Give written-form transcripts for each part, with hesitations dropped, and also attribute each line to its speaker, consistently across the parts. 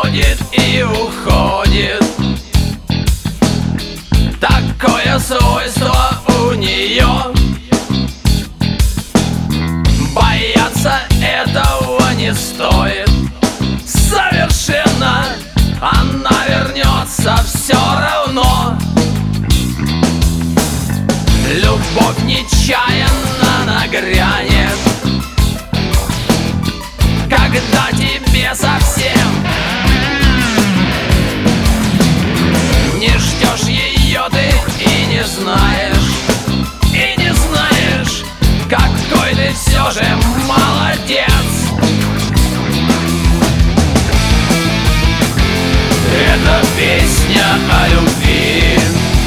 Speaker 1: приходит и уходит. Такое свойство у нее. Бояться этого не стоит совершенно. Она вернется все равно. Любовь нечаянно нагрянет, когда тебе совсем не ждешь ее ты и не знаешь, какой ты все же молодец. Это песня о любви.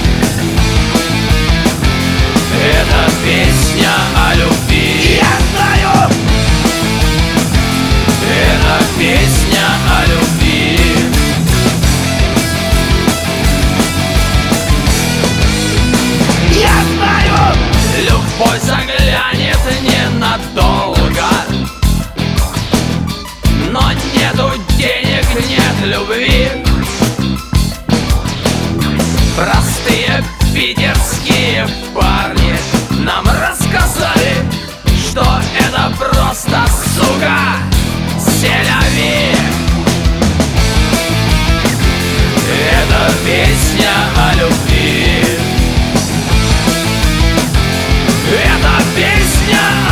Speaker 1: Это песня о любви.
Speaker 2: Я знаю!
Speaker 1: Это песня о любви.
Speaker 2: Я знаю!
Speaker 1: Любовь заглянет ненадолго, но нету денег, нет любви. Простые питерские парни нам рассказали, что это просто, сука, селяви. Это песня о любви. Это песня